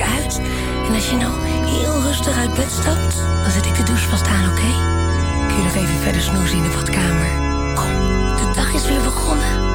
uit. En als je nou heel rustig uit bed stapt, dan zet ik de douche vast aan, oké? Kun je nog even verder snoezen in de badkamer? Kom, de dag is weer begonnen.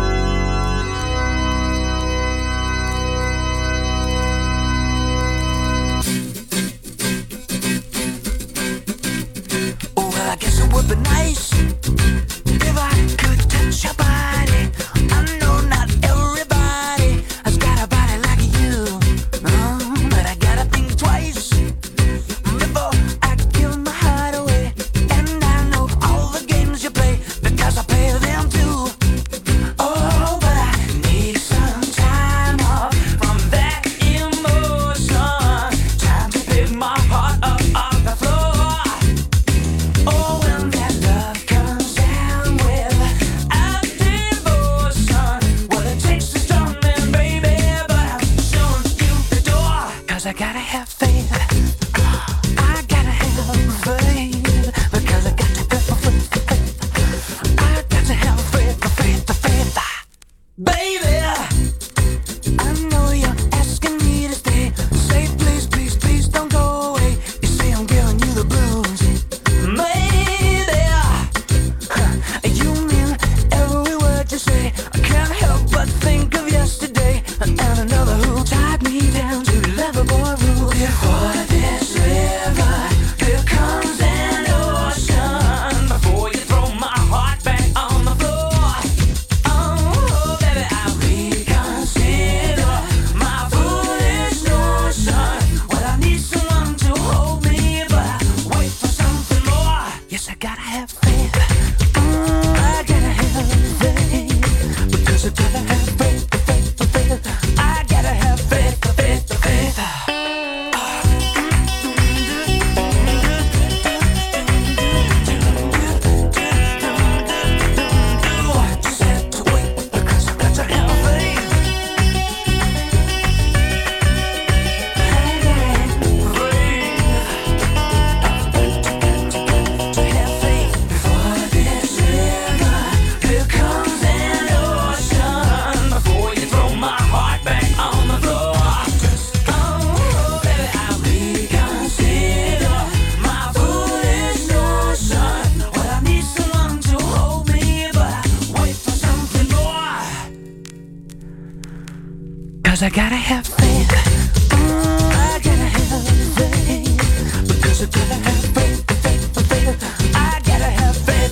Would be nice if I could touch your body. I know not everybody has got a body like you, but I gotta think twice before I give my heart away. And I know all the games you play because I play them too. Oh, but I need some time off from that emotion. Time to pick my heart up off the floor. Oh, when that love comes down with a devotion, well, it takes a stomach, baby, but I'm showing you the door. 'Cause I gotta have faith. I gotta have faith. Because I got to have faith. I got to have faith. Baby, I know you're asking me to stay. Say please, please, please don't go away. You say I'm giving you the blues. Maybe you mean every word you say. I can't help but think of yesterday and another who tied me down to Loverboy rule. Before this river, here comes an ocean. Before you throw my heart back on the floor. Oh, baby, I reconsider my foolish notion. Well, I need someone to hold me, but I wait for something more. Yes, I gotta have faith. I gotta have faith. Because I gotta have faith. I gotta have faith. Just have to wait because I got to have faith. To have faith. Before this river, here comes an ocean. Before you throw my heart back on the floor. Oh, baby, I reconsider my foolish notion. Well, I need someone to hold me, but I wait for something more. 'Cause I gotta have faith. I gotta have faith. Because I gotta have faith. I gotta have faith.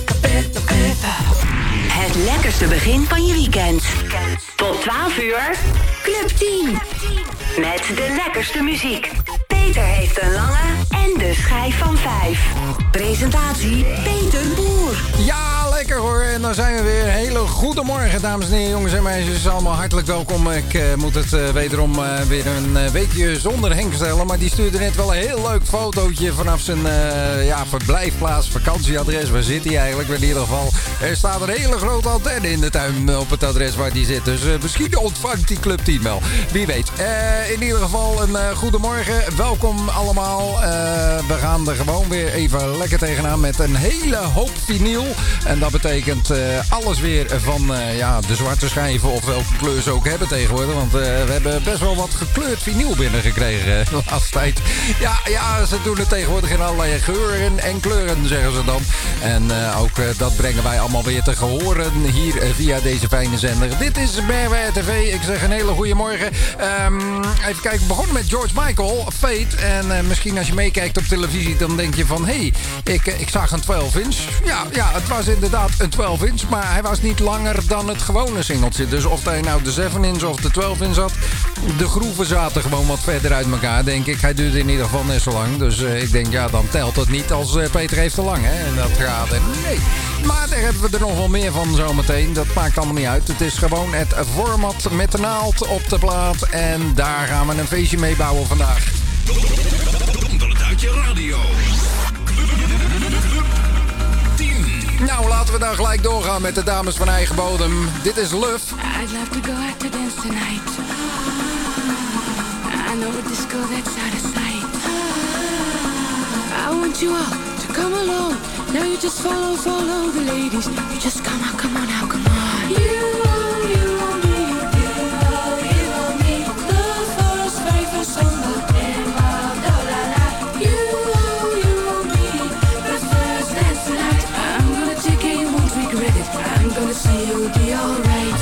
Het lekkerste begin van je weekend. Tot 12 uur, Club 10. Met de lekkerste muziek. Peter heeft een lange en de schijf van 5. Presentatie Peter Boer. Ja, lekker hoor. En dan zijn we weer. Hele goede morgen, dames en heren, jongens en meisjes. Allemaal hartelijk welkom. Ik moet het wederom weer een weekje zonder Henk stellen. Maar die stuurde net wel een heel leuk fotootje vanaf zijn verblijfplaats, vakantieadres. Waar zit hij eigenlijk? In ieder geval, er staat een hele grote antenne in de tuin op het adres waar hij zit. Dus misschien ontvangt die Club 10 wel. Wie weet. In ieder geval een goede morgen. Welkom allemaal. We gaan er gewoon weer even lekker tegenaan met een hele hoop vinyl. En dat betekent alles weer van de zwarte schijven of welke kleur ze ook hebben tegenwoordig. Want we hebben best wel wat gekleurd vinyl binnengekregen de laatste tijd. Ja, ze doen het tegenwoordig in allerlei geuren en kleuren, zeggen ze dan. En ook dat brengen wij allemaal weer te gehoren hier via deze fijne zender. Dit is BRW TV. Ik zeg een hele goede morgen. Even kijken, we begonnen met George Michael, Fate. En misschien als je meekijkt op televisie, dan denk je van... Hé, ik zag een 12-inch. Ja, het was inderdaad een 12-inch. Maar hij was niet langer dan het gewone singeltje. Dus of hij nou de 7-inch of de 12-inch had... De groeven zaten gewoon wat verder uit elkaar, denk ik. Hij duurde in ieder geval net zo lang. Dus ik denk, ja, dan telt het niet als Peter heeft te lang, hè. En dat gaat er... Nee. Maar daar hebben we er nog wel meer van zometeen. Dat maakt allemaal niet uit. Het is gewoon het format met de naald op de plaat. En daar gaan we een feestje mee bouwen vandaag. Onder het uit je radio. Nou, laten we dan gelijk doorgaan met de dames van eigen bodem. Dit is Luf. I'd love to go out to dance tonight. I know a disco that's out of sight. I want you all to come along. Now you just follow the ladies. You just come on now, come on. You want me, the first favorite summer. you'll be alright.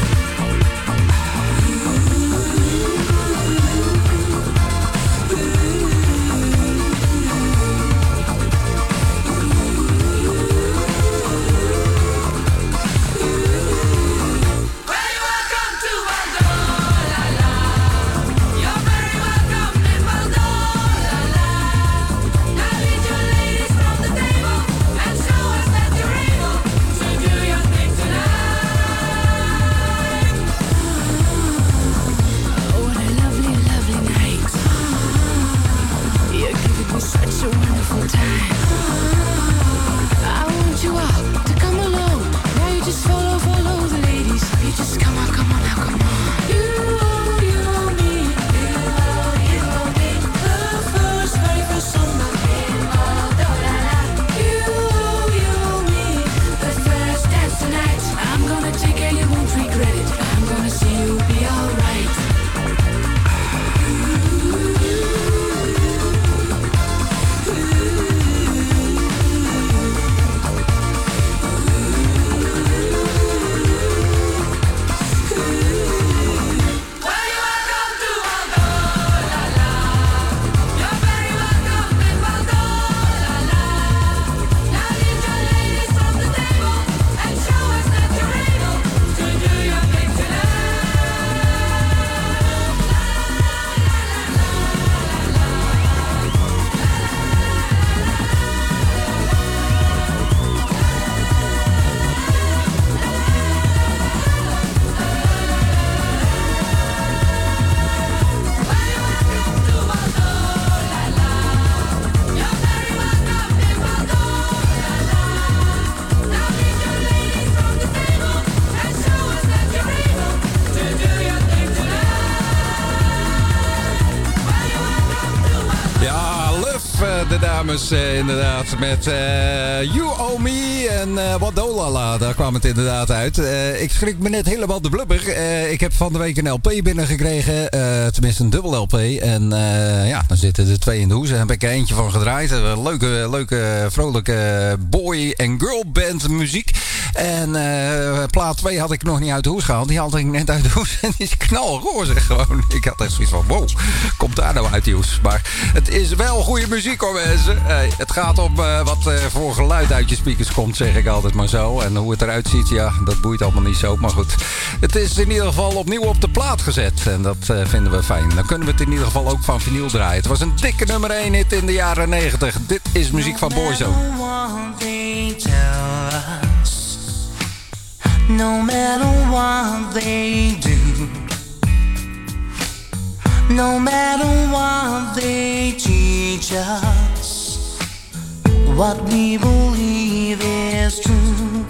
De dames inderdaad met You Owe Me en Wadolala. Daar kwam het inderdaad uit. Ik schrik me net helemaal de blubber. Ik heb van de week een LP binnengekregen. Tenminste een dubbel LP. En ja, dan zitten er 2 in de hoes. Daar heb ik er eentje van gedraaid. Leuke, vrolijke boy- en girl band muziek. En plaat 2 had ik nog niet uit de hoes gehaald. Die haalde ik net uit de hoes. En die is knalroze gewoon. Ik had echt zoiets van, wow, komt daar nou uit die hoes? Maar het is wel goede muziek hoor mensen. Het gaat om wat voor geluid uit je speakers komt, zeg ik altijd maar zo. En hoe het eruit ziet, ja, dat boeit allemaal niet zo. Maar goed, het is in ieder geval opnieuw op de plaat gezet. En dat vinden we fijn. Dan kunnen we het in ieder geval ook van vinyl draaien. Het was een dikke nummer 1 hit in de jaren 90. Dit is muziek van Boyzone. No matter what they do, no matter what they teach us, what we believe is true.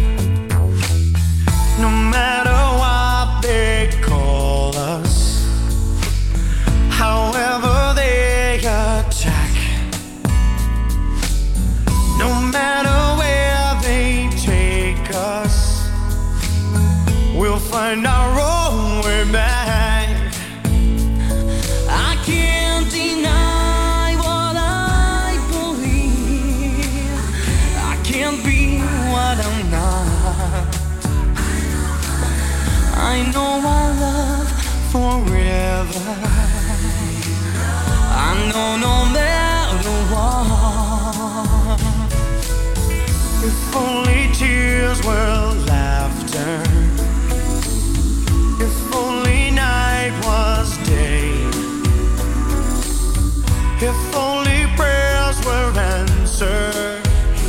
No matter what they call us, however they attack, no matter where they take us, we'll find our own way back. I can't deny what I believe. I can't be what I'm not. I know our love forever. I know no matter what. If only tears were laughter. If only night was day. If only prayers were answered,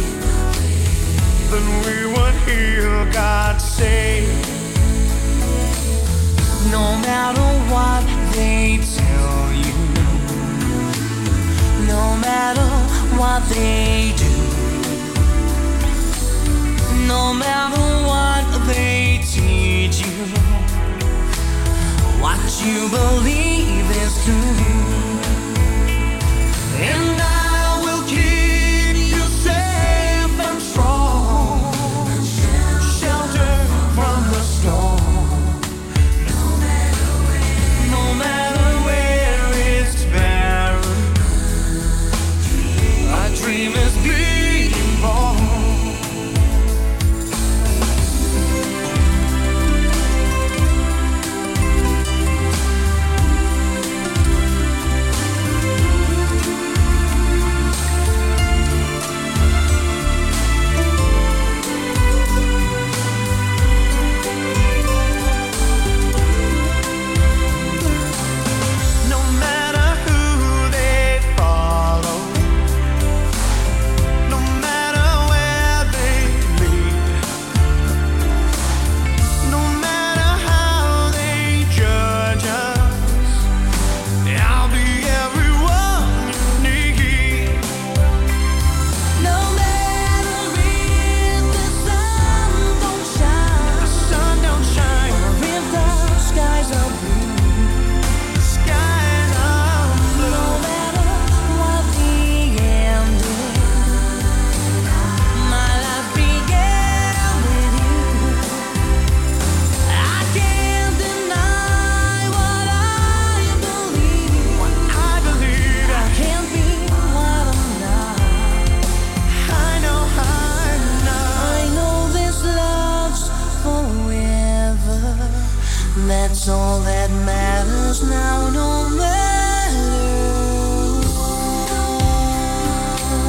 then we would hear God say, no matter what they tell you, no matter what they do, no matter what they teach you, what you believe is true. And I will keep you safe and strong, shelter from the storm. No matter where it's barren, a dream is being born.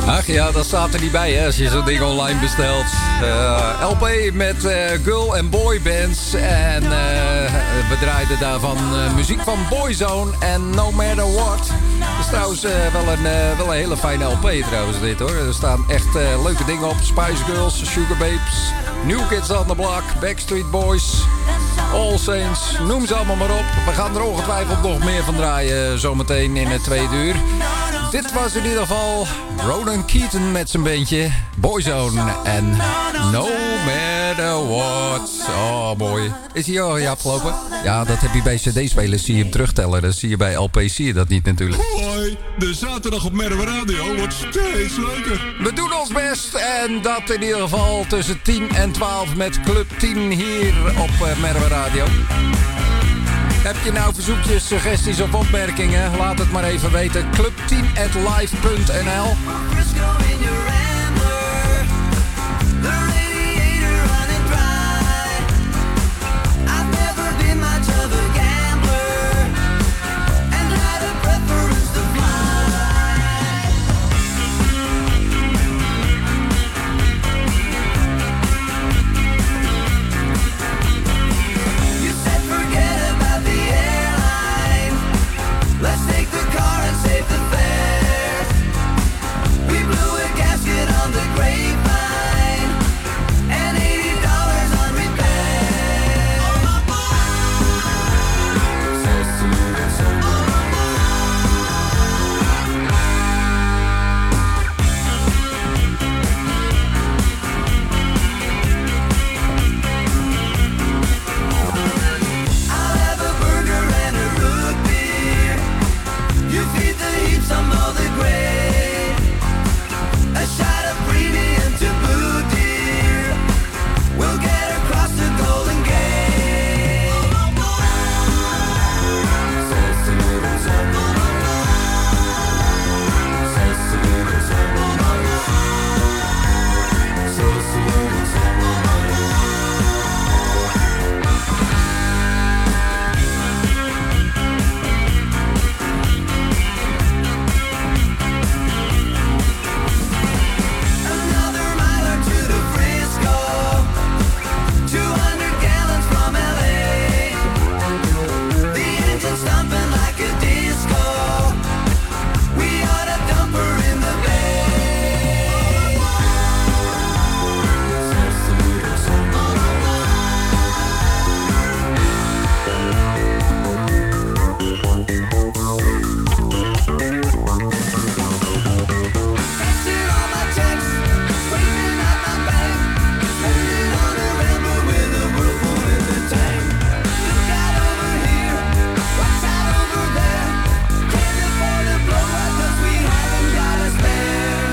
Ach ja, dat staat er niet bij hè, als je zo'n ding online bestelt. LP met girl- en boybands. En we draaiden daarvan muziek van Boyzone en No Matter What. Dat is trouwens wel een hele fijne LP trouwens dit hoor. Er staan echt leuke dingen op. Spice Girls, Sugar Babes, New Kids on the Block, Backstreet Boys, All Saints. Noem ze allemaal maar op. We gaan er ongetwijfeld nog meer van draaien zometeen in het tweede uur. Dit was in ieder geval Ronan Keaton met zijn beentje Boyzone en No Matter What. Oh, mooi. Is hij al afgelopen? Ja, dat heb je bij cd-spelers, zie je hem terugtellen. Dat zie je bij LP, zie je dat niet natuurlijk. Hoi, de zaterdag op Merwe Radio wordt steeds leuker. We doen ons best en dat in ieder geval tussen 10 en 12 met Club 10 hier op Merwe Radio. Heb je nou verzoekjes, suggesties of opmerkingen? Laat het maar even weten. club10@live.nl. Let's take the car and save the fare. We blew a gasket on the grapevine and $80 on repair. I'll have a burger and a root beer. You feed the heat some of the gray. A shot of premium to boot, dear. We'll get across the Golden Gate. Another mile or two to Frisco. 200 gallons from LA. The engine stomping like a disco. We ought to dump her in the Texting all my texts, waving at my bank. Headed on a ramble with a whirlpool in the tank. Look out over here, watch out over there. Can't afford a blowout 'cause we haven't got a spare.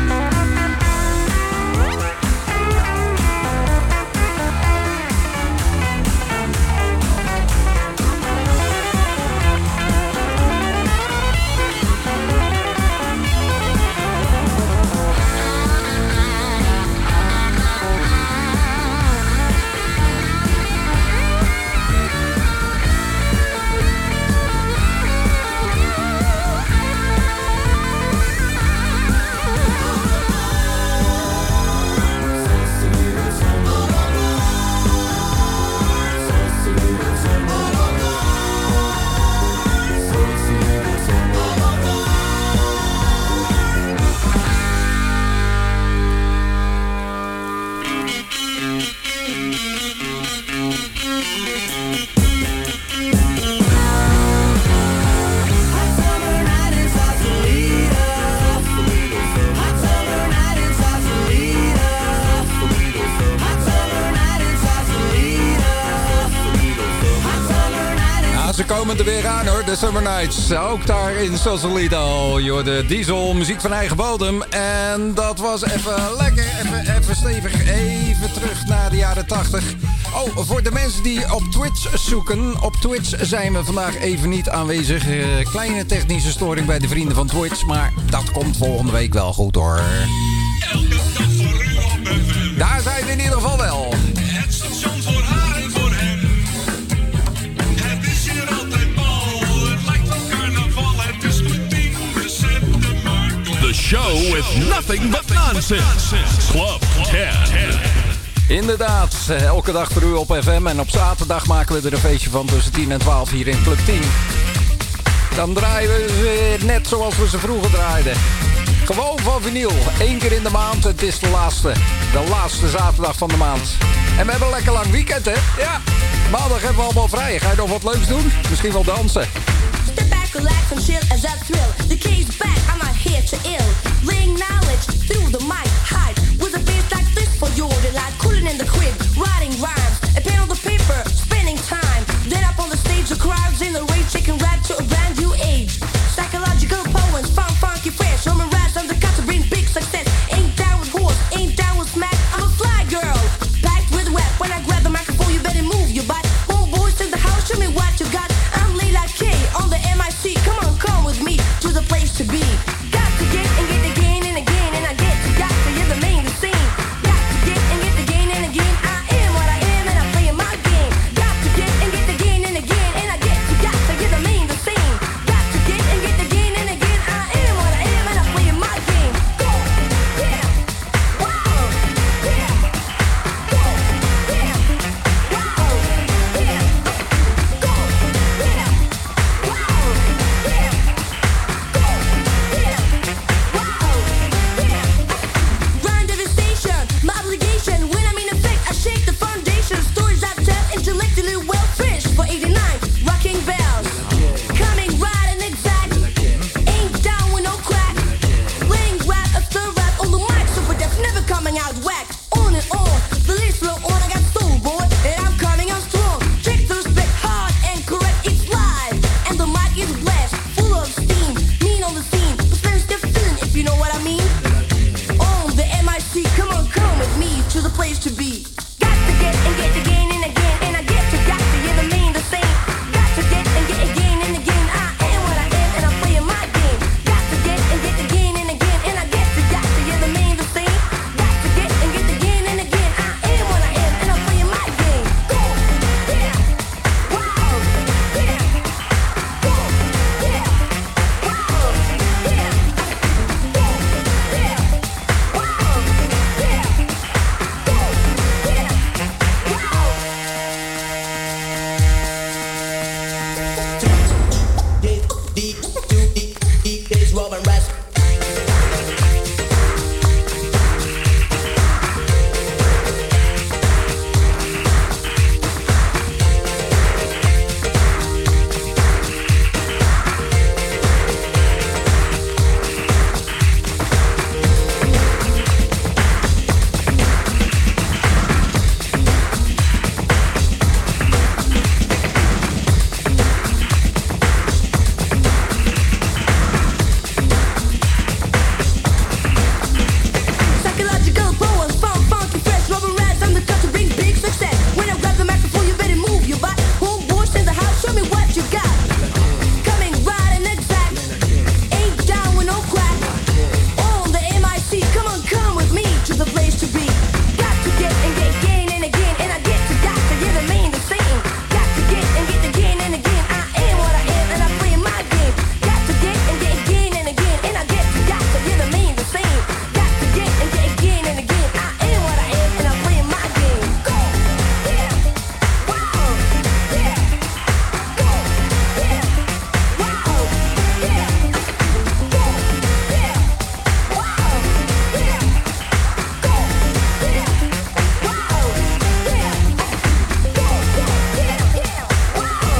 Hot summer night in Sausalito. Hot summer night in Sausalito. Hot summer night in Sausalito. Hot summer night in Ja, ze komen er weer aan hoor, de Summer Nights. Ook daar in Sausalito. Je hoorde Diesel, muziek van eigen bodem. En dat was even lekker, even stevig. Even terug naar de jaren 80. Oh, voor de mensen die op Twitch zoeken. Op Twitch zijn we vandaag even niet aanwezig. Kleine technische storing bij de vrienden van Twitch. Maar dat komt volgende week wel goed hoor. Elke dag voor u op FM. Daar zijn we in ieder geval wel. Het station voor haar en voor hem. Het is hier altijd bal. Het lijkt wel carnaval. Het is meteen de cent de markt. show with nothing but nonsense. Club 10. Inderdaad, elke dag voor u op FM. En op zaterdag maken we er een feestje van tussen 10 en 12 hier in Club 10. Dan draaien we ze weer net zoals we ze vroeger draaiden. Gewoon van vinyl. 1 keer in de maand. Het is de laatste zaterdag van de maand. En we hebben een lekker lang weekend, hè? Ja. Maandag hebben we allemaal vrij. Ga je nog wat leuks doen? Misschien wel dansen. Step back, relax and chill as I thrill. The key's back, I'm not here to ill. Laying knowledge through the mic, hide. With a bass like this for your delight. Cooling in the crib, writing rhymes. A pen on the paper, spending time. Then up on the stage, the crowds in the rage, taking rap to a brand new age. Psychological poems, fun, funky, fresh. Roman rats on the cut to bring big success. Ain't down with horse, ain't down with smack. I'm a fly girl, packed with rap. When I grab the microphone, you better move your butt. Homeboys in the house, show me what you got. I'm Layla K on the MIC. Come with me to the place to be. Got to get again and again, and I get to got to hear the main scene. Got to get again and again. I am what I am, and I'm playing my game. Got to get again and again, and I get to got to hear the main scene. Got to get again and again. I am what I am, and I'm playing my game. Go, yeah, wow, yeah, go, yeah, wow, yeah, go, yeah, wow, yeah, go, yeah, wow, yeah. Grind every station, my obligation. When I'm in effect, I shake the foundation. Stories I tell, intellectually well fished. For 89, rocking bells. Coming right and exact. Ain't down with no crack. Playing rap after rap on the mic, super deaf, never coming out whack. On and on, the list flow on, I got soul, boy, and I'm coming on strong. Check the respect, hard and correct, it's live. And the mic is blessed, full of steam. Mean on the scene, the fans they're feeling, if you know what I mean. On the MIC, come with me to the place to be. Got to get again and again, and I get to hear the main the same. Got to get again and again. I am what I am, and I'm playing my game. Got to get again and again, and I get to hear the main the same. Got to get again and again. I am what I am, and I'm playing my game. Go, yeah, wow, yeah, go, yeah, wow, yeah, go, yeah, wow, yeah, go, yeah, wow. Is Robin Rest. Psychological poems, fun, funky, fresh, rubber rats on the cut to bring big success. When I grab the microphone, you better move your butt. Homeboys in the house, show me what you got. Coming right and exact. Ain't down with no crack. On the MIC, come with me to the place to be. Got to get again and again, and I get to hear the main the same. Got to get again and again. I am what I am, and I'm playing my game. Got to get again and again, and I get to hear the main the same. Got to get again and again. I am what I am, and I'm playing my game. Go, yeah, wow, yeah, go, yeah, wow, yeah, go, yeah, wow, yeah, go, yeah, wow, yeah, go, yeah, wow,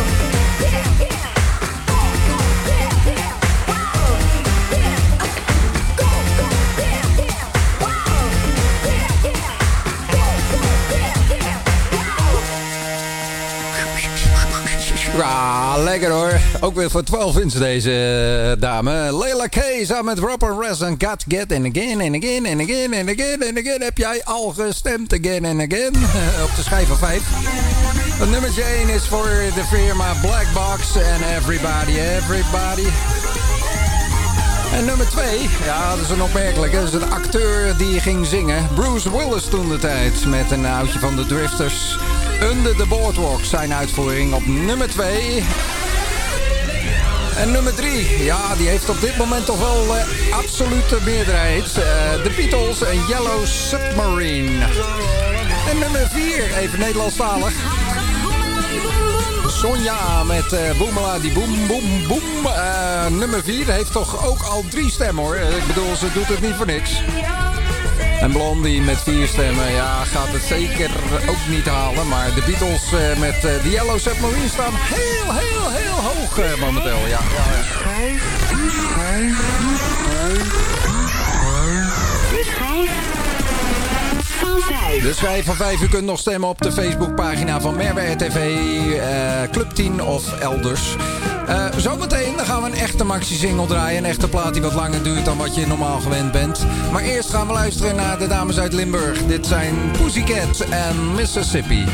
Ja, lekker hoor. Ook weer voor 12 inch deze dame. Layla K samen met Robin Rest en Got to Get and Again and Again and Again and Again and Again. Heb jij al gestemd again and again op de schijf van 5? Het nummertje 1 is voor de firma Black Box en Everybody. En nummer 2, ja, dat is een opmerkelijke. Dat is een acteur die ging zingen. Bruce Willis toen de tijd met een oudje van de Drifters. Under the Boardwalk, zijn uitvoering op nummer 2. En nummer 3, ja, die heeft op dit moment toch wel absolute meerderheid. The Beatles en Yellow Submarine. En nummer 4, even Nederlandstalig. Sonja met Boemela die boem boem boem. Nummer 4 heeft toch ook al 3 stemmen hoor. Ik bedoel, ze doet het niet voor niks. En Blondie met 4 stemmen, ja, gaat het zeker ook niet halen. Maar de Beatles met de Yellow Submarine staan heel hoog momenteel. Ja. De schijf van 5. U kunt nog stemmen op de Facebookpagina van Merwe RTV, Club 10 of elders. Zometeen dan gaan we een echte maxi-single draaien. Een echte plaat die wat langer duurt dan wat je normaal gewend bent. Maar eerst gaan we luisteren naar de dames uit Limburg. Dit zijn Pussycat en Mississippi.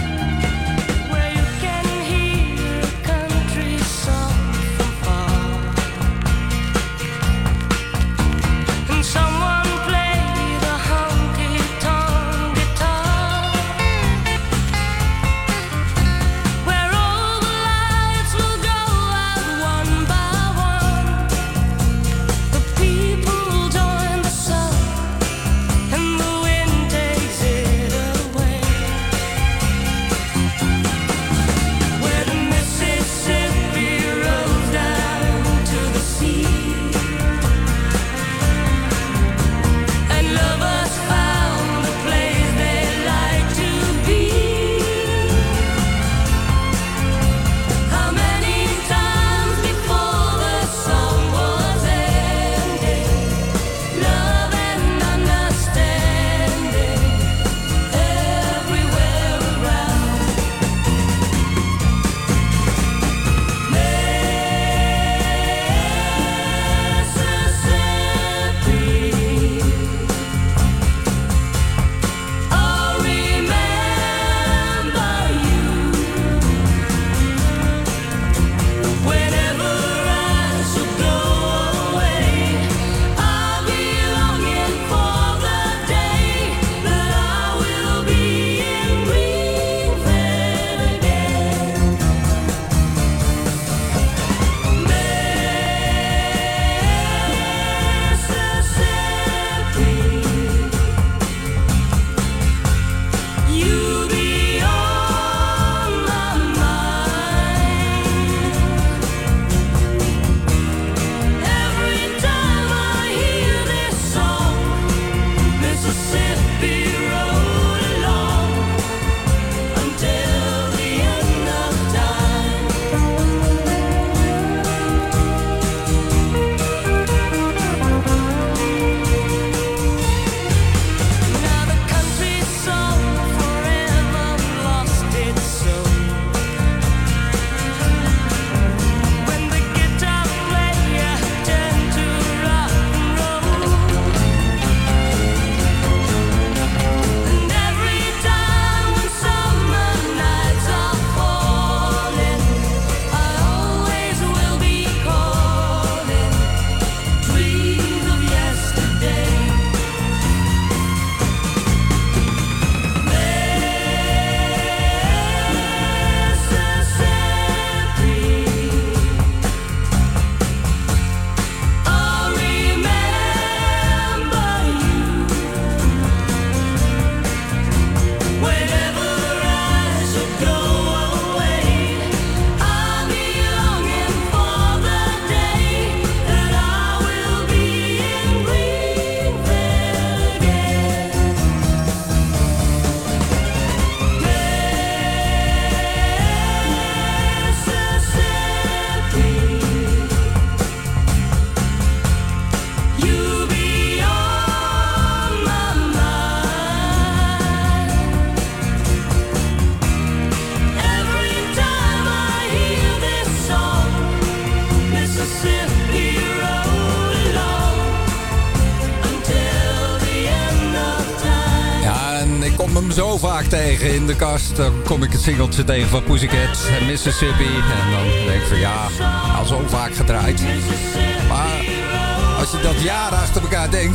Zo vaak tegen in de kast. Dan kom ik het singeltje tegen van Pussycat en Mississippi. En dan denk ik van ja, al zo vaak gedraaid. Maar als je dat jaren achter elkaar denkt,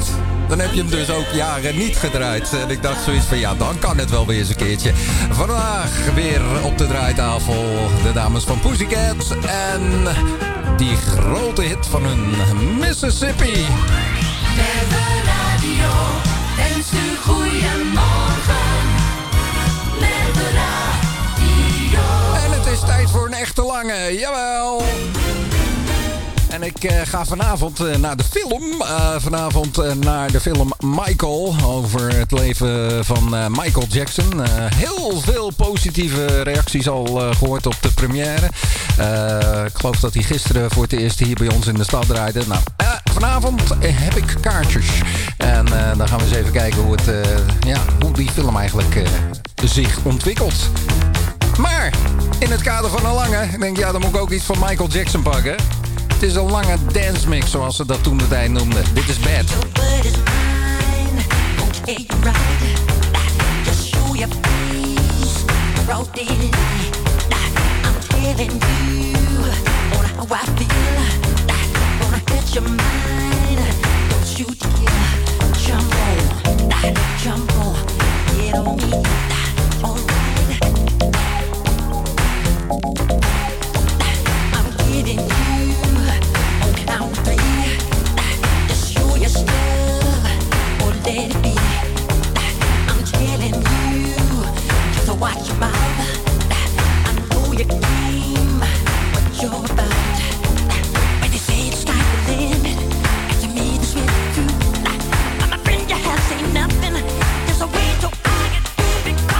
Dan heb je hem dus ook jaren niet gedraaid. En ik dacht zoiets van, ja, dan kan het wel weer eens een keertje. Vandaag weer op de draaitafel de dames van Pussycat. En die grote hit van hun, Mississippi. Merwe Radio wenst u goeiemorgen. Merwe Radio. En het is tijd voor een echte lange, jawel. En ik ga vanavond naar de film. Vanavond naar de film Michael. Over het leven van Michael Jackson. Heel veel positieve reacties al gehoord op de première. Ik geloof dat hij gisteren voor het eerst hier bij ons in de stad draaide. Nou, vanavond heb ik kaartjes. En dan gaan we eens even kijken hoe die film eigenlijk zich ontwikkelt. Maar in het kader van een lange, ik denk ja, dan moet ik ook iets van Michael Jackson pakken. Het is een lange dance mix, zoals ze dat toen de tijd noemden. Dit is Bad. Watch your mouth. I know your game, what you're about. When they say it's like the limit, and to me this really true. I'm a friend, you have seen nothing. There's a way to argue,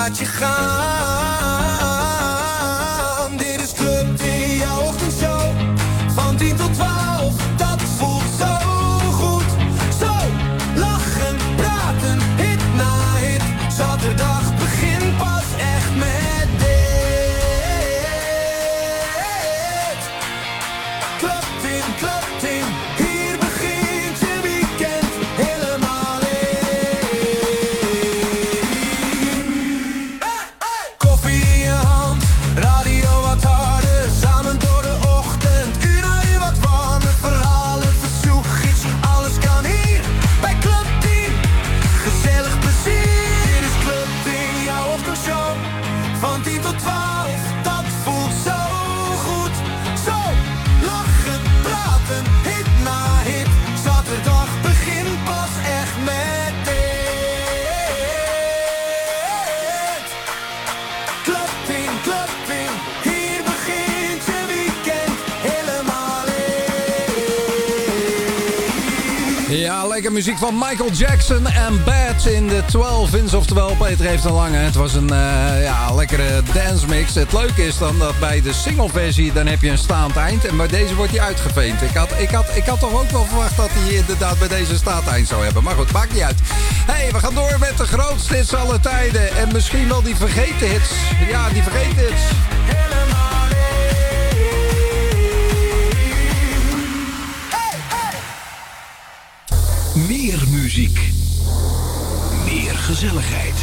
laat je gaan. Dit is Club 10, jouw ochtendshow. Van 10 tot 12, dat voelt zo goed. Zo, lachen, praten, hit na hit. Zaterdag begint pas echt met dit. Club 10, Club 10, hier begint je weekend helemaal in. Koffie in je hand, radio wat harder, samen door de ochtend. Uur na uur wat warmer, verhalen, verzoekjes, alles kan hier bij Club 10. Gezellig plezier, dit is Club 10, jouw ochtendshow. Van 10 tot 12, dat voelt zo goed. Zo, lachen, praten, hit na hit. Zaterdag begint pas echt met dit. Club 10, Club 10, hier begint je weekend helemaal in. Ja, lekker muziek van Michael Jackson en Bad in de 12-inch. Oftewel, Peter heeft een lange. Het was een lekkere dance mix. Het leuke is dan dat bij de singleversie dan heb je een staand eind. En bij deze wordt hij uitgeveend. Ik had toch ook wel verwacht dat hij inderdaad bij deze staand eind zou hebben. Maar goed, maakt niet uit. Hey, we gaan door met de grootste hits aller tijden. En misschien wel die vergeten hits. Ja, die vergeten hits. Helemaal in. Hey, hey. Meer muziek. Meer gezelligheid.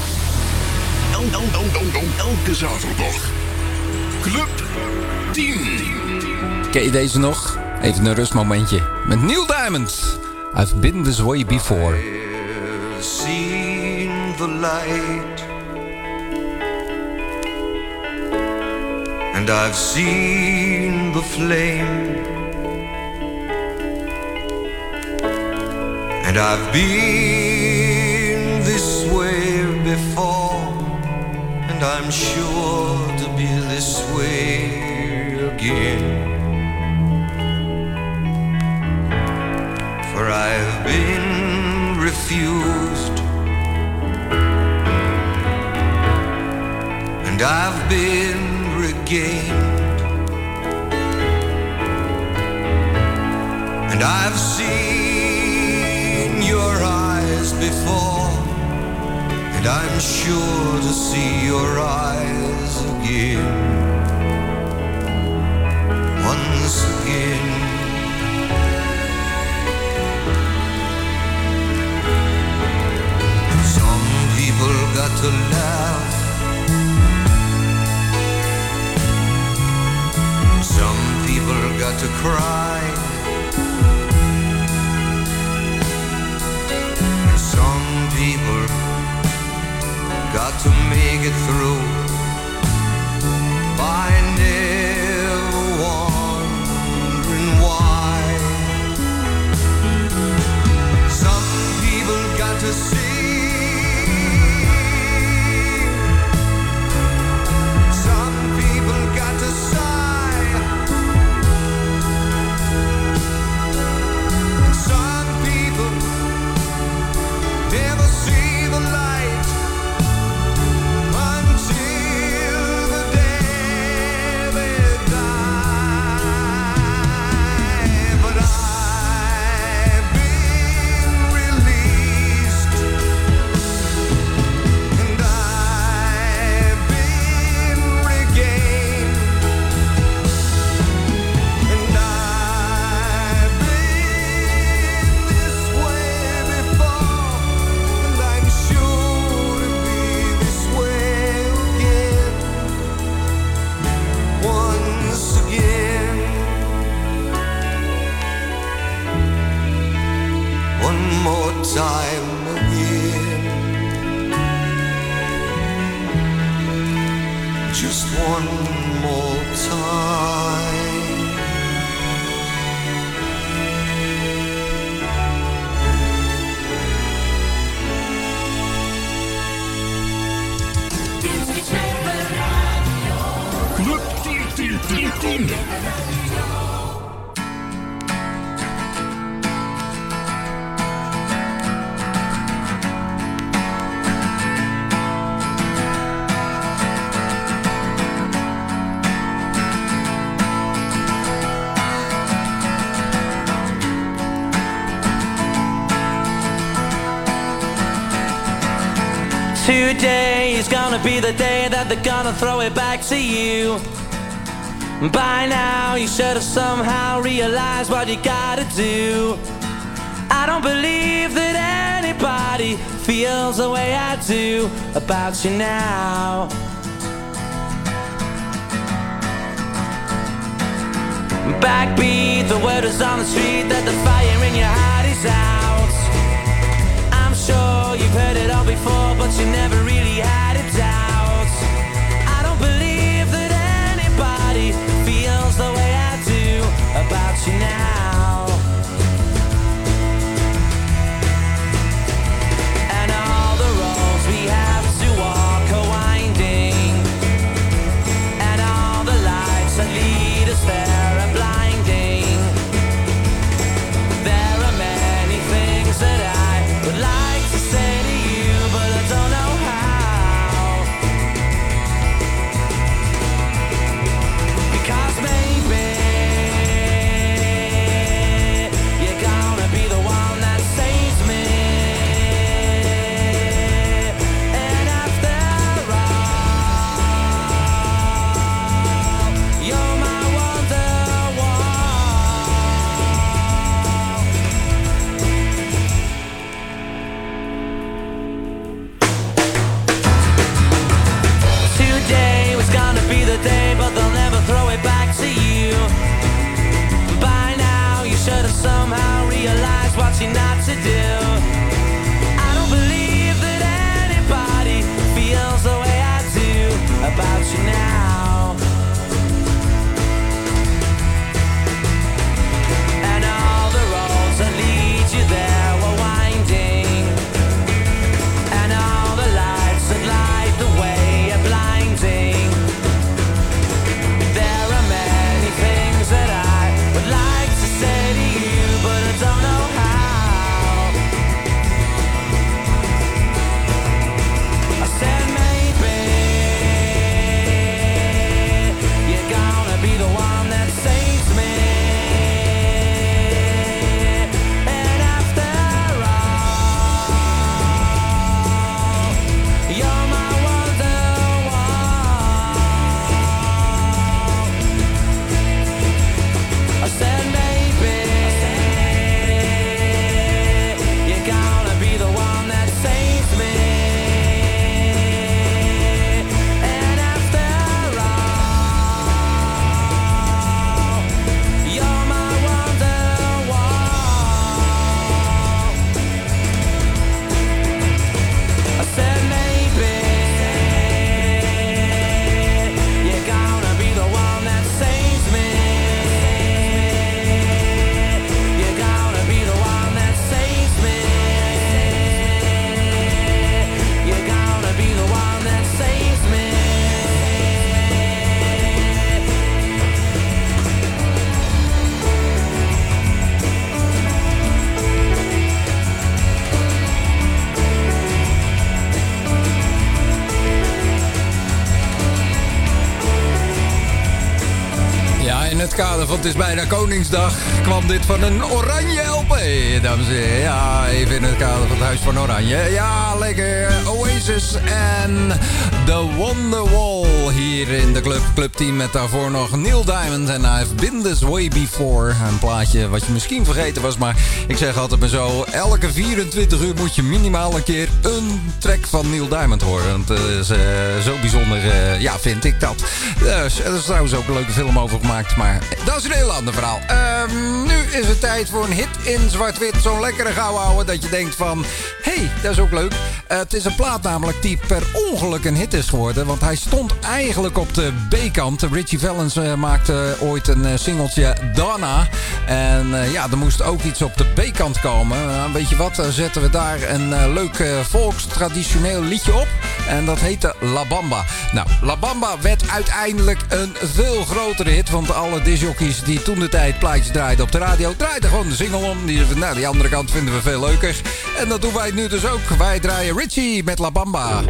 Elke zaterdag. Club 10. Ken je deze nog? Even een rustmomentje. Met Neil Diamond. I've been this way before. I've seen the light, and I've seen the flame, and I've been this way before, and I'm sure to be this way again. For I've been refused, and I've been regained, and I've seen your eyes before, and I'm sure to see your eyes again, once again. People got to laugh, some people got to cry, and some people got to make it through by never wondering why. Some people got to see, got to sigh. Some people never see the light until the day they die. But I've been released, and I've been regained. Time again, just one more time. Club 10. Today is gonna be the day that they're gonna throw it back to you. By now you should have somehow realized what you gotta do. I don't believe that anybody feels the way I do about you now. Backbeat, the word is on the street that the fire in your heart is out. I'm sure you've heard it all before, but you never really had a doubt. I don't believe that anybody feels the way I do about you now. And all the roads we have to walk are winding, and all the lights that lead us there are blinding. There are many things that I would like to say to you, but I don't know how. Because maybe you're gonna be the one that saves me. And after all, you're my Wonderwall. Today was gonna be the day, but they'll never throw it back to you. By now you should have somehow realized what you're not to do. I don't believe that anybody feels the way I do about you now. And all the roads that lead you there were winding, and all the lights that light the way are blinding. There are many things that I would like to say to you, but I don't know how. I said maybe you're gonna be the one that saves me. And after all, you're my Wonderwall. I said maybe you're gonna be the one that saves me. And after all, you're my Wonderwall. I said maybe you're gonna be the one that saves me. You're gonna be the one that saves me. You're gonna be the one that saves me. Ja, in het kader van het is bijna Koningsdag kwam dit van een oranje LP, dames en heren. Ja, even in het kader van het Huis van Oranje. Ja, lekker Oasis en The Wonderwall hier in de Club 10 met daarvoor nog Neil Diamond en I've Been This Way Before. Een plaatje wat je misschien vergeten was, maar ik zeg altijd maar zo, elke 24 uur moet je minimaal een keer een track van Neil Diamond horen. Want het is zo bijzonder, ja, vind ik dat. Dus, er is trouwens ook een leuke film over gemaakt, maar dat is een heel ander verhaal. Nu is het tijd voor een hit in zwart-wit. Zo'n lekkere gouden ouwe dat je denkt van, hey, dat is ook leuk. Het is een plaat namelijk die per ongeluk een hit is geworden. Want hij stond eigenlijk op de B-kant. Richie Valens maakte ooit een singeltje Donna. En ja, er moest ook iets op de B-kant komen. Weet je wat, dan zetten we daar een leuk volkstraditioneel liedje op. En dat heette La Bamba. Nou, La Bamba werd uiteindelijk een veel grotere hit. Want alle discjockeys die toen de tijd plaatjes draaiden op de radio, draaiden gewoon de single om. Nou, die andere kant vinden we veel leuker. En dat doen wij nu dus ook. Wij draaien Richie met La Bamba.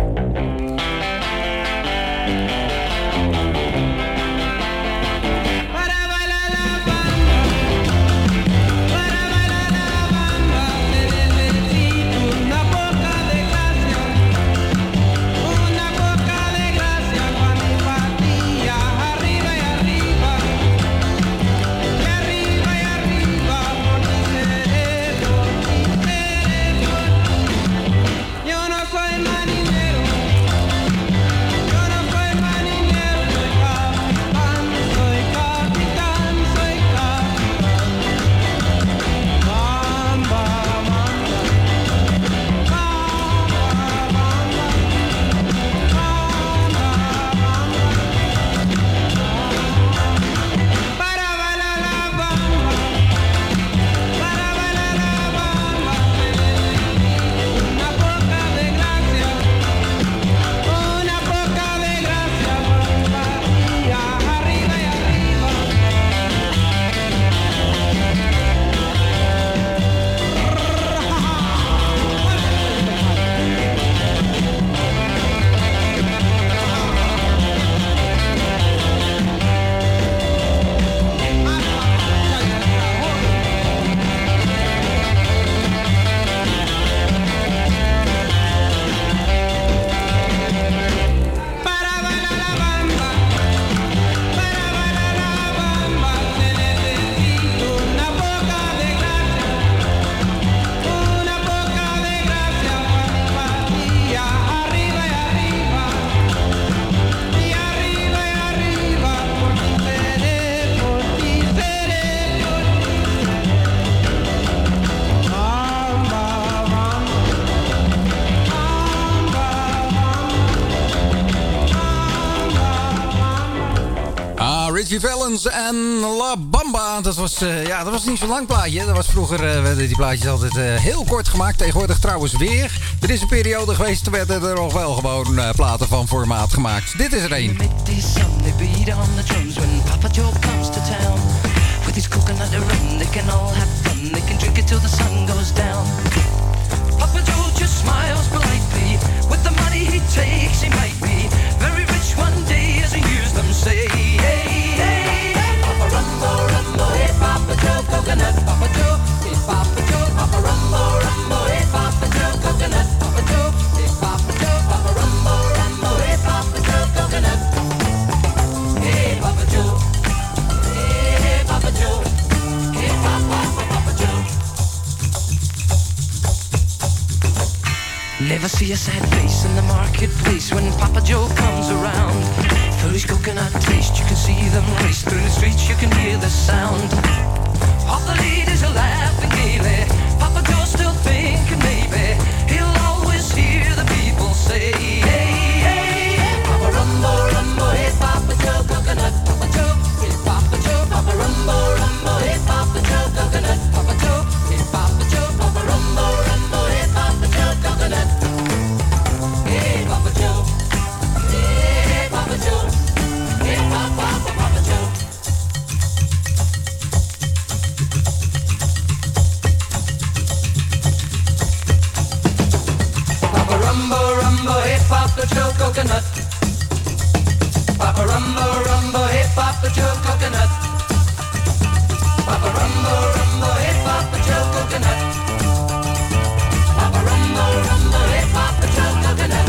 Reggie Valens en La Bamba. Dat was niet zo'n lang plaatje. Dat was vroeger werden die plaatjes altijd heel kort gemaakt. Tegenwoordig trouwens weer. Er is een periode geweest, toen werden er nog wel gewoon platen van formaat gemaakt. Dit is er een. With his coconut rum, they can all have fun. They can drink it till the sun goes down. Papa Joe just smiles politely. With the money he takes, he might be very rich one day as he hears them say, hey, hey, hey, Papa Rumbo, Rumbo, hey, Papa Joe, coconut, Papa Joe, hey, Papa Joe, Papa Rumbo, Rumbo, hey, Papa Joe, coconut, Papa Joe, hey, Papa Joe, Papa Rumbo, Rumbo, hey, Papa Joe, coconut, hey, Papa Joe. Papa Joe, hey Papa Joe. Never see a sad face in the marketplace when Papa Joe comes around. For his coconut taste, you can see them race through the streets, you can hear the sound. All the ladies are laughing gaily. Papa Joe's still thinking maybe he'll always hear the people say, hey, hey, hey, Papa Rumbo, Rumbo, hey Papa Joe, coconut, Papa Joe, hey Papa Joe, Papa Rumbo, Rumbo, hey Papa Joe, coconut, Papa Joe, hey Papa Joe, Papa Rumbo, Rumbo, hey Papa Joe, coconut, hey Papa Joe, hey Papa Joe, hey Papa Joe. Papa Rumbo, Rumbo, hey Papa Joe, coconut. Papa Rumbo, Rumbo, hey Papa Joe, coconut. Papa Rumbo, Rumbo, hey Papa Joe, coconut. Papa Rumbo, Rumbo, hey Papa Joe, coconut.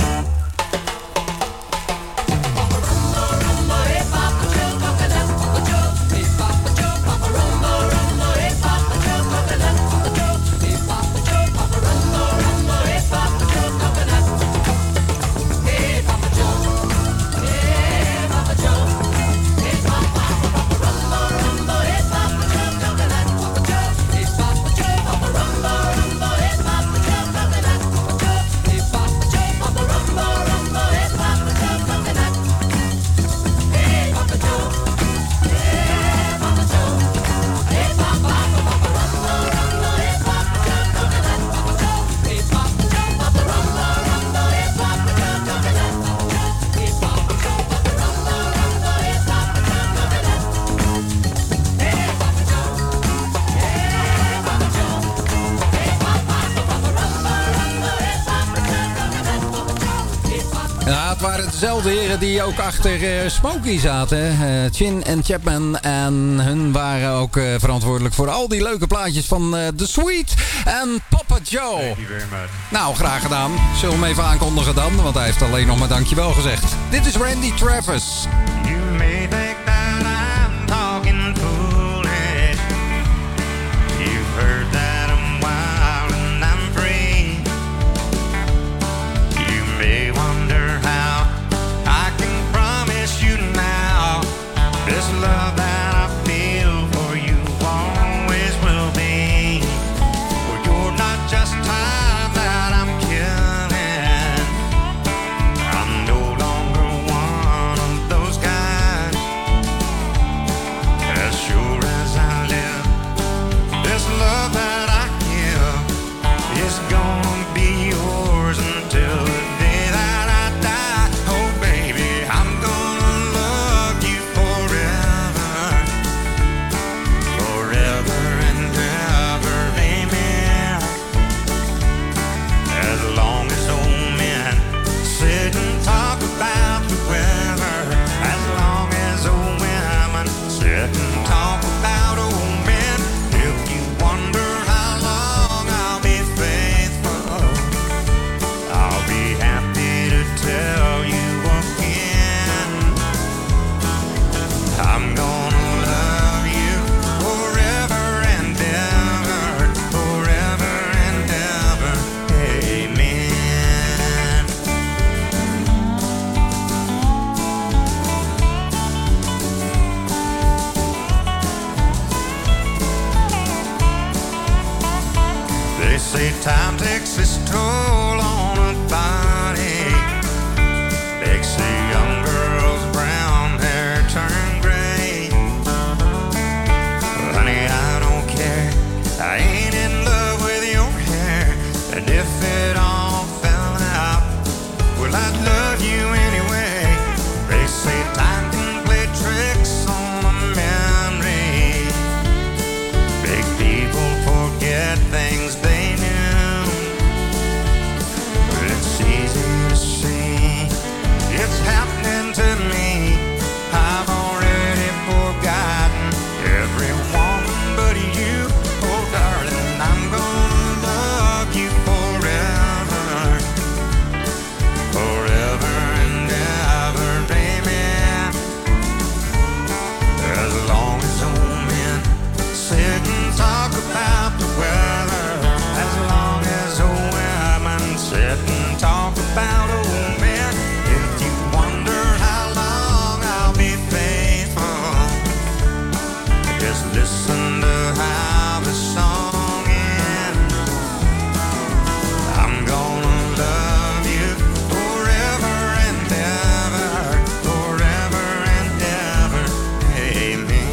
Papa Rumbo, Rumbo, hey Papa Joe, coconut. Papa Joe, hey Papa Joe, Papa Rumbo, Rumbo, hey Papa Joe, coconut. Papa Joe, hey Papa Joe, Papa Rumbo, Rumbo, hey Papa Joe, coconut. Hey Papa Joe, hey Papa Joe, hey Papa Rumbo, Rumbo, hey Papa Joe, coconut. Papa Joe, hey Papa Joe, Papa Rumbo, Rumbo, hey Papa Joe, coconut. Papa Joe, hey Papa Joe, Papa Rumbo, Rumbo, hey Papa Joe, coconut. Hey Papa Joe, hey Papa Joe, hey Papa Rumbo, Rumbo, hey Papa Joe, coconut. Papa Joe, hey Papa Joe, Papa Rumbo, Rumbo, hey Papa Joe, coconut. Hey Papa Joe, Papa Rumbo, Rumbo, hey Papa Joe, coconut. Hey Papa Joe, hey Papa Joe, hey Papa Rumbo, Rumbo, hey Papa Joe, coconut. Papa Joe, hey Papa. Ja, het waren dezelfde heren die ook achter Smokey zaten. Chin en Chapman. En hun waren ook verantwoordelijk voor al die leuke plaatjes van The Sweet en Papa Joe. Thank you very much. Nou, graag gedaan. Zullen we hem even aankondigen dan? Want hij heeft alleen nog maar dankjewel gezegd. Dit is Randy Travis. You may think that I'm talking foolish. You've heard that I'm wild and I'm free. You may wonder how I can promise you now this love that I feel for you always will be. For you're not just time that I'm killing. I'm no longer one of those guys. As sure as I live, this love that I give is gonna be yours until the day that I die. Oh baby, I'm gonna love you forever, forever and ever, amen. As long as old men sit and talk about the weather, as long as old women sit and talk about old men, if you wonder how long I'll be faithful, I'll be happy to tell you again. I'm gonna love you forever and ever, forever and ever, amen. They say time takes its toll on a body, makes a young girl's brown hair turn gray. make people forget things they knew. It's easy to see, it's happening to me. I've already forgotten everyone but you. Oh darling, I'm gonna love you forever, forever and ever, baby. As long as old men sit and talk about the weather, as long as old women sit and talk about old men. If you wonder how long I'll be faithful, just listen to how the song ends. I'm gonna love you forever and ever, forever and ever, amen.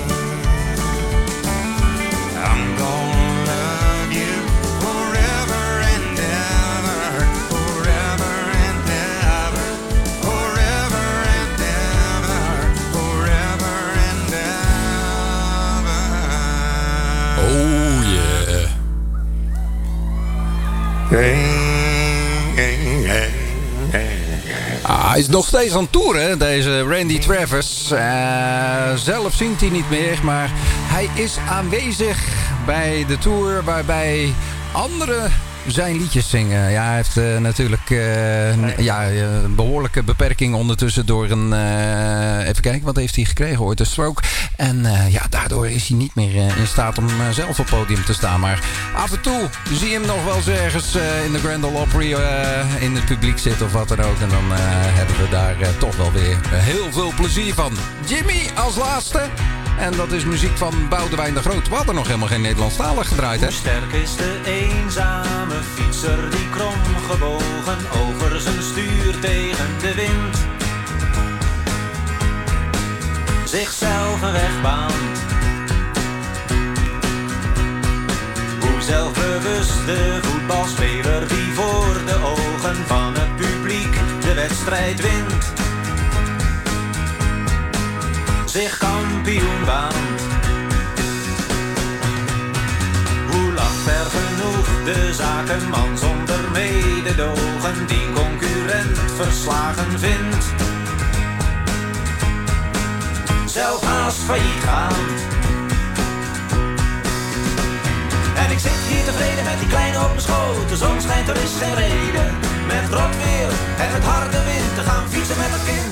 I'm gonna love you forever and ever, forever and ever, forever and ever, forever and ever. Oh yeah. Hij is nog steeds aan het toeren, deze Randy Travis. Zelf zingt hij niet meer, maar hij is aanwezig bij de tour waarbij anderen zijn liedjes zingen. Ja, hij heeft natuurlijk een behoorlijke beperking ondertussen door een... even kijken, wat heeft hij gekregen ooit? Een stroke. En daardoor is hij niet meer in staat om zelf op het podium te staan. Maar af en toe zie je hem nog wel eens ergens in de Grand Ole Opry in het publiek zitten of wat dan ook. En dan hebben we daar toch wel weer heel veel plezier van. Jimmy als laatste. En dat is muziek van Boudewijn de Groot. We hadden nog helemaal geen Nederlandstalig gedraaid, hè? Hoe sterk is de eenzame fietser die kromgebogen over zijn stuur tegen de wind zichzelf een weg baant. Hoe zelfbewust de voetbalspeler die voor de ogen van het publiek de wedstrijd wint zich kampioen baant. Hoe lacht genoeg de zakenman zonder mededogen die concurrent verslagen vindt, zelf haast failliet gaan. En ik zit hier tevreden met die kleine op mijn schoot. De zon schijnt, er is geen reden met rot weer en met harde wind te gaan fietsen met het kind.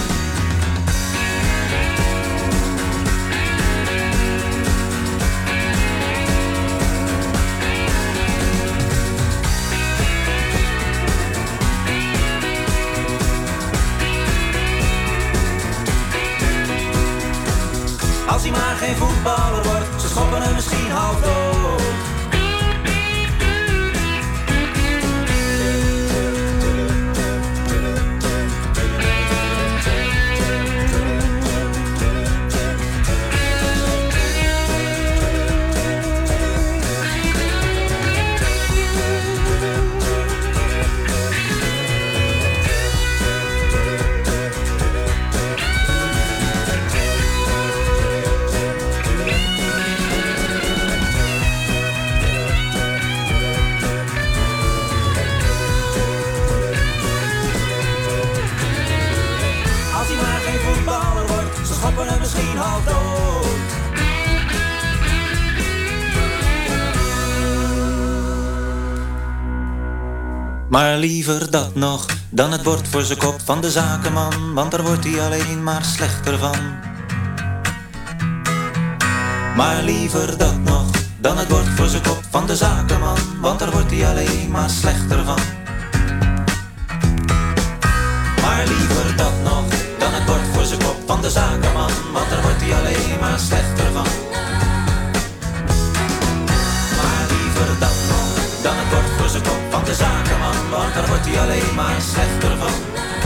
Als hij maar geen voetballer wordt, ze schoppen hem misschien half dood. Misschien half dood. Maar liever dat nog dan het bord voor zijn kop van de zakenman, want daar wordt hij alleen maar slechter van. Maar liever dat nog dan het bord voor zijn kop van de zakenman, want daar wordt hij alleen maar slechter van. Maar liever dat nog dan het bord voor zijn kop van de zakenman, want daar wordt hij alleen maar slechter van. Maar liever dat nog dan het bord voor zijn kop van de zakenman, want daar wordt hij alleen maar slechter van.